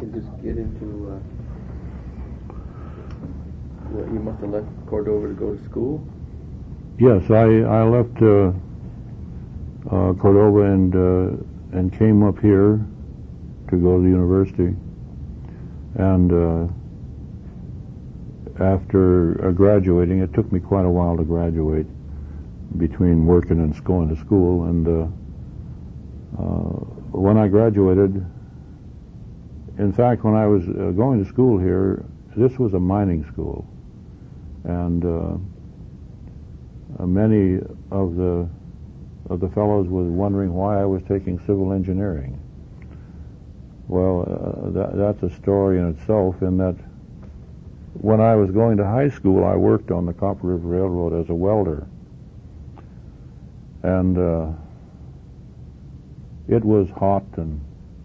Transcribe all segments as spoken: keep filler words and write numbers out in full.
can just get into, uh, well, you must have left Cordova to go to school? Yes, I, I left uh, uh, Cordova and, uh, and came up here to go to the university. And uh, after uh, graduating, it took me quite a while to graduate between working and going to school. And uh, uh, when I graduated, in fact, when I was uh, going to school here, this was a mining school. And uh, uh, many of the of the fellows were wondering why I was taking civil engineering. Well, uh, that, that's a story in itself, in that when I was going to high school, I worked on the Copper River Railroad as a welder. And uh, it was hot and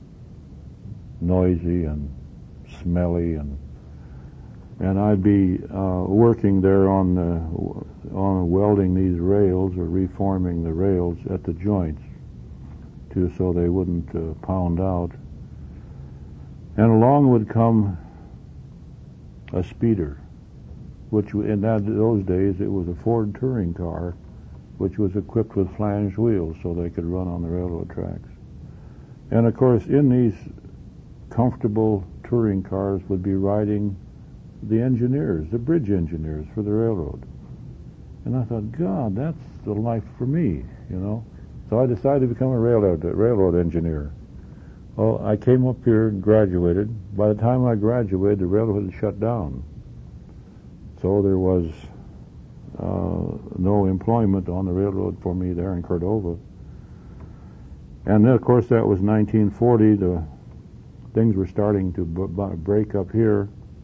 noisy and smelly, and and I'd be uh, working there on uh, on welding these rails or reforming the rails at the joints, to so they wouldn't uh, pound out. And along would come a speeder, which in that, those days it was a Ford touring car, which was equipped with flanged wheels so they could run on the railroad tracks. And of course, in these comfortable touring cars would be riding the engineers, the bridge engineers for the railroad. And I thought, God, that's the life for me, you know. So I decided to become a railroad, a railroad engineer. Well, I came up here and graduated. By the time I graduated, the railroad had shut down. So there was uh, no employment on the railroad for me there in Cordova. And then, of course, that was nineteen forty. The things were starting to b- b- break up here.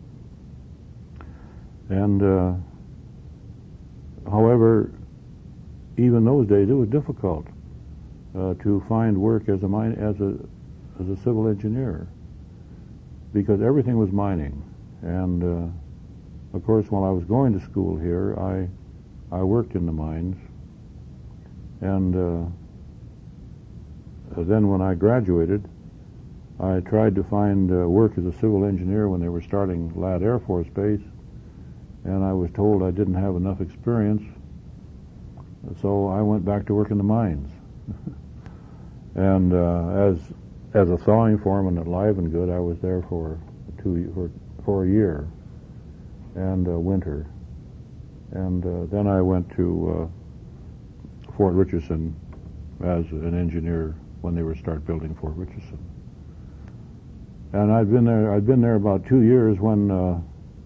And, uh, however, even those days, it was difficult uh, to find work as a mine, as a as a civil engineer, because everything was mining. And uh, of course, while I was going to school here, I I worked in the mines. And uh, then when I graduated, I tried to find uh, work as a civil engineer when they were starting Ladd Air Force Base, and I was told I didn't have enough experience, so I went back to work in the mines. And uh, as as a thawing foreman at Livengood, I was there for two for, for a year and uh, winter, and uh, then I went to uh, Fort Richardson as an engineer when they were start building Fort Richardson. And I'd been there. I'd been there about two years when uh,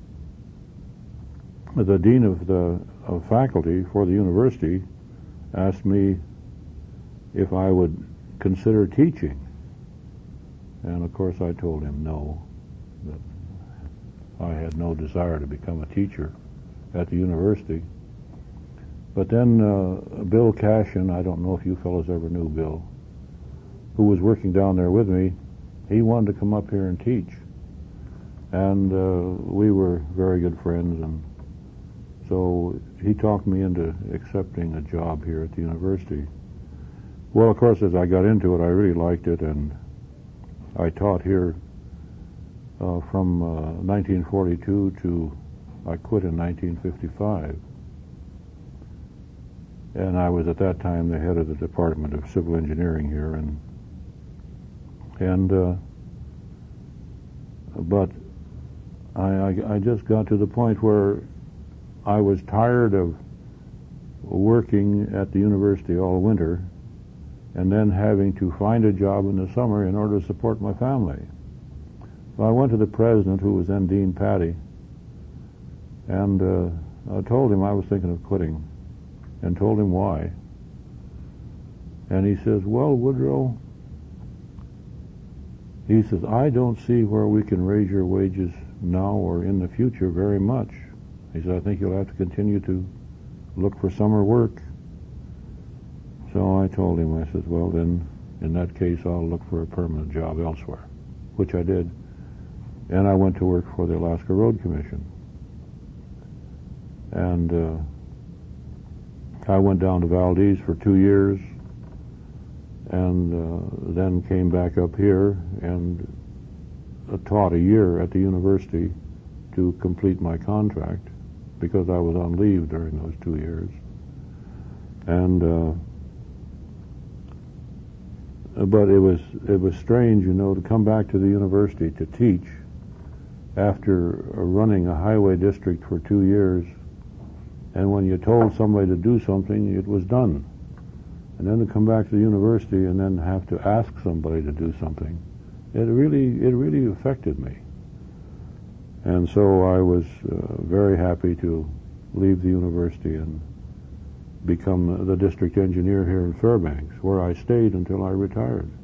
the dean of the of faculty for the university asked me if I would consider teaching. And of course I told him no, that I had no desire to become a teacher at the university. But then uh, Bill Cashin, I don't know if you fellows ever knew Bill, who was working down there with me, he wanted to come up here and teach. And uh, we were very good friends, and so he talked me into accepting a job here at the university. Well, of course, as I got into it, I really liked it, and I taught here uh, from uh, nineteen forty-two to I quit in nineteen fifty-five. And I was at that time the head of the Department of Civil Engineering here, and and uh, but I, I I just got to the point where I was tired of working at the university all winter and then having to find a job in the summer in order to support my family. So I went to the president, who was then Dean Patty, and uh, I told him I was thinking of quitting, and told him why. And he says, well, Woodrow, he says, I don't see where we can raise your wages now or in the future very much. He said, I think you'll have to continue to look for summer work. So I told him, I said, well, then, in that case, I'll look for a permanent job elsewhere, which I did. And I went to work for the Alaska Road Commission. And uh, I went down to Valdez for two years, and uh, then came back up here, and taught a year at the university to complete my contract because I was on leave during those two years. And uh, but it was it was strange, you know, to come back to the university to teach after running a highway district for two years, and when you told somebody to do something, it was done. And then to come back to the university and then have to ask somebody to do something, it really it really affected me. And so I was uh, very happy to leave the university and become the district engineer here in Fairbanks, where I stayed until I retired.